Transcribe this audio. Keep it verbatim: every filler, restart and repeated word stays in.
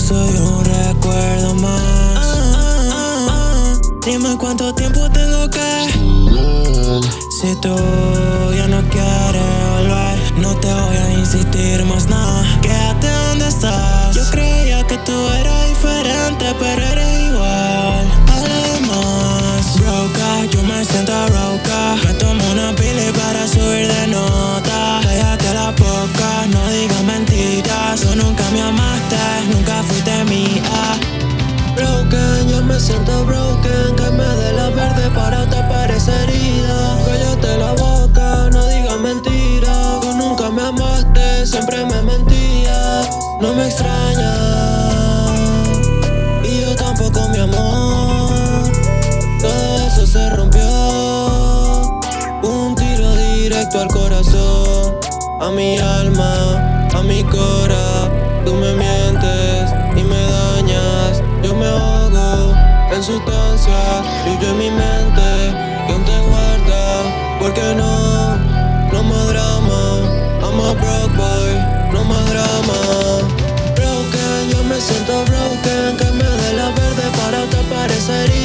soy un recuerdo más. Ah, ah, ah, ah. Dime cuánto tiempo tengo que. Si tú ya no quieres volver, no te voy a insistir más nada. Quédate donde estás. Yo creía que tú eras diferente, pero eres igual. Además, broca, yo me siento broca. Me tomo una pili para subir de nota. Cállate la boca, no digas mentiras. Tú nunca me amaste, nunca fuiste mía. Broken, yo me siento broken. Que me dé la verde para tapar esa herida. Cállate la boca, no digas mentiras. Tú nunca me amaste, siempre me mentías. No me extraña, y yo tampoco, mi amor. Todo eso se rompió. Un tiro directo al corazón, a mi alma, a mi cora. Tú me mientes y me dañas. Yo me ahogo en sustancias y yo en mi mente que aún te guarda. ¿Por qué no? No más drama. I'm a broke boy, no más drama. Broken, yo me siento broken. Que me dé la verde para tapar esa herida.